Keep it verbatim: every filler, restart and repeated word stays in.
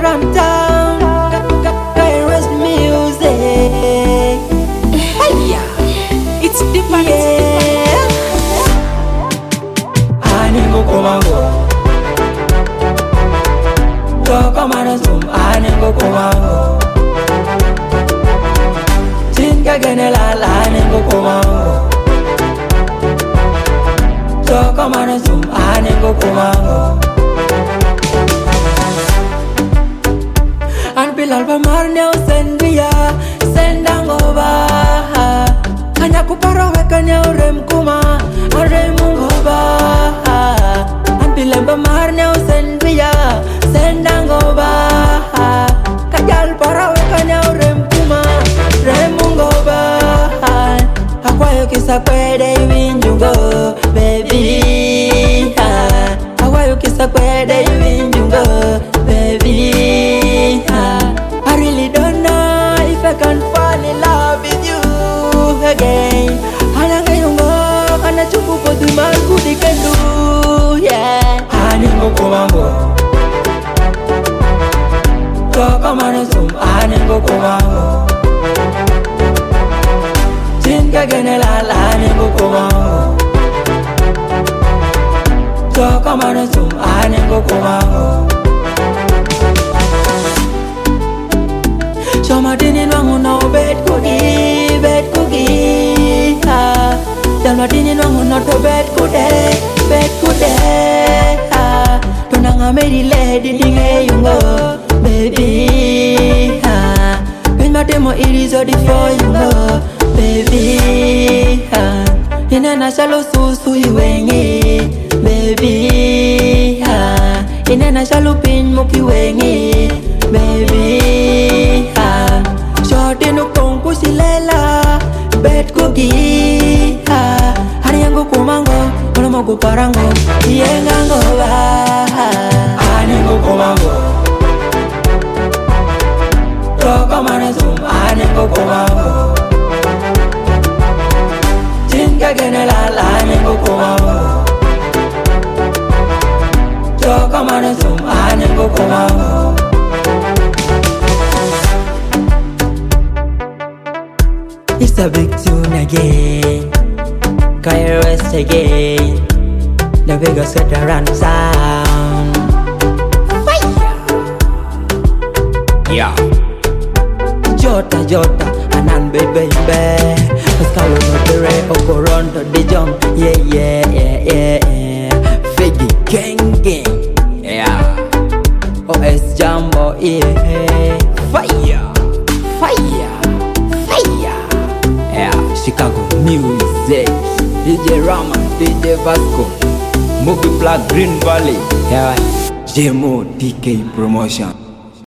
around town. Kairos music. Yeah, it's different. Yeah. Aningo komango. Toko manasum aningo komango. Tinga genela aningo komango. Toko manasum aningo komango. Anpilal pamarnya sendia sendangova. Kanya kuparo kanya urem kuma urem ngova. Anpilal pamarnya sendia sendangova. Kajal paro kanya urem kuma urem ngova. Akwayo kisa kwede winjungo baby. Akwayo kisa kwede winjungo baby. I really don't know if I can fall in love with you again. Ananga yungo, ana chupu poti margu dikendu, yeah. Aningo komango, toko manasum aningo komango. Tinga genelal aningo komango, toko manasum aningo komango. Shoma dinin wangu no bed cookie, bed cookie. Ah, Dalma dinin wangu no to bed cookie, bed cookie. Ah, Tonanga meri lady dinge yungo, baby. Ah, When my demo it is ready for you, baby. Ah, Inena shalo susu iwengi, baby. Ah, Inena shalo pin muki wengi, baby. Shorty no kongku silela bed cookie. Hari yangu kumango kono mogu parango yengango ba. Aningo kumango toko manasum aningo kumango. Tinga genelal aningo kumango. Toko manasum aningo kumango. It's a big tune again, Kairos again. The Vegas get around sound. Fire! Yeah. Jota Jota, anan baby baby. Pascal no tere okoron to the jump. Yeah yeah yeah yeah yeah. Figgy gang gang. Yeah. O S Jambo yeah. Fire! Fire! Chicago music, D J Rama, D J Vasco, Movie Black Green Valley, yeah, J M O D K Promotion.